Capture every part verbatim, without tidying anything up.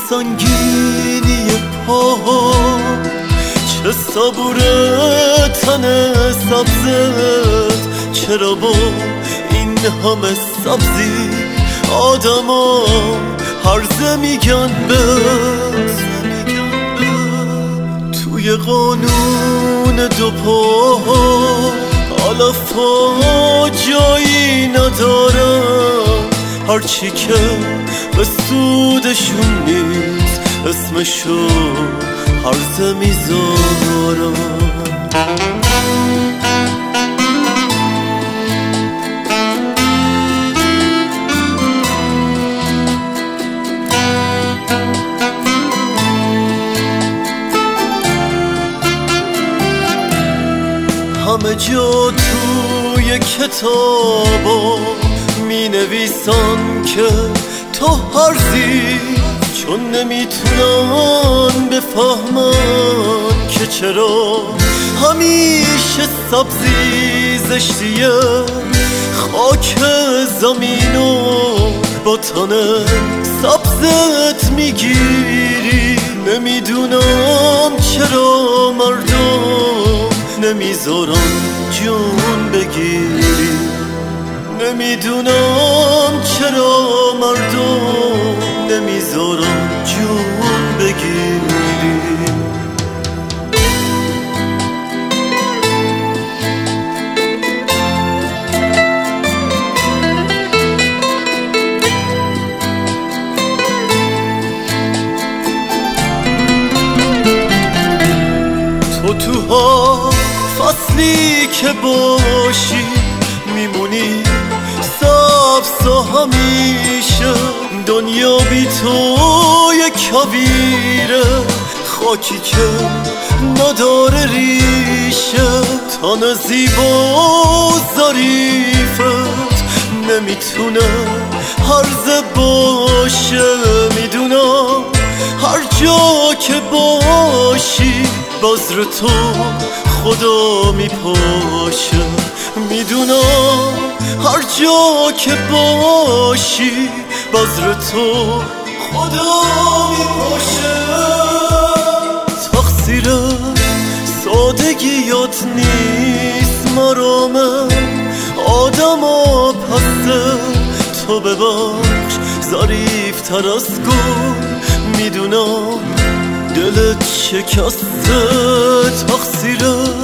سنگینی پا، چه صبور تن سبزت، چرا با این همه سبزی آدما هرزه میگن بس. توی قانون دو پا علفا جایی ندارم، هرچی که به سودشون نیست اسمشو هرزه میذارم. همه جا توی کتابا می نویسن که تو هرزی، چون نمیتونن بفهمن که چرا همیشه سبزی زشتیه. خاک زمینو با تنه سبزت میگیری، نمیدونم چرا مردم نمیذارن جون بگیری، نمیدونم چرا مردم نمیذارن جون بگیری. تو توها فصلی که باشی میمونی سبز و همیشه، دنیا بی تو یک کویره، خاکی که نداره ریشه. تن زیبا ظریفت نمیتونه هرزه باشه، میدونم هر جا که باشی بذر تو خدا میپاشه، میدونم هر جا که باشی بذر تو خدا میپاشه. تقصیر سادگیات نیست مرامه، آدم ها پسته تو ببخش ظریف تر از گل، میدونم دلت شکسته. تقصیر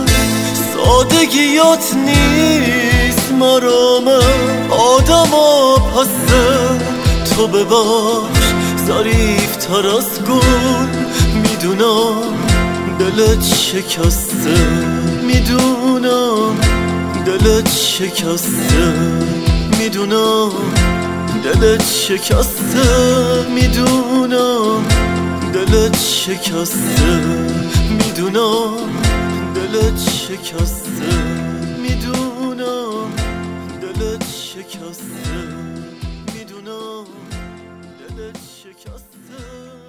سادگیات نیست مرامه، آدم ها پسته تو ببخش ظریف تر از گل، میدونم دلت شکسته، میدونم دلت شکسته، میدونم دلت شکسته، میدونم دلت شکسته، میدونم دلت شکسته، میدونم دلت شکسته، میدونم دلت شکسته.